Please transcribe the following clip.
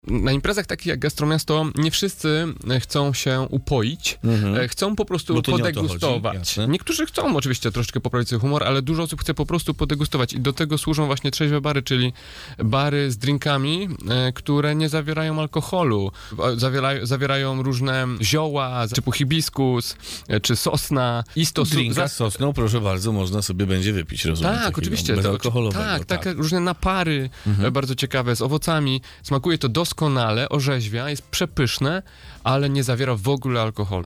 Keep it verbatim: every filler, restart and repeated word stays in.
Na imprezach takich jak Gastromiasto nie wszyscy chcą się upoić, mhm. chcą po prostu podegustować. Niektórzy chcą oczywiście troszeczkę poprawić swój humor, ale dużo osób chce po prostu podegustować i do tego służą właśnie trzeźwe bary, czyli bary z drinkami, które nie zawierają alkoholu. Zawierają, zawierają różne zioła typu hibiskus czy sosna. I stosu... Drinka z sosną, proszę bardzo, można sobie będzie wypić, rozumiem. Tak, oczywiście. Bezalkoholowego. Tak, tak, takie różne napary mhm. bardzo ciekawe z owocami. Smakuje to doskonale, orzeźwia, jest przepyszne, ale nie zawiera w ogóle alkoholu.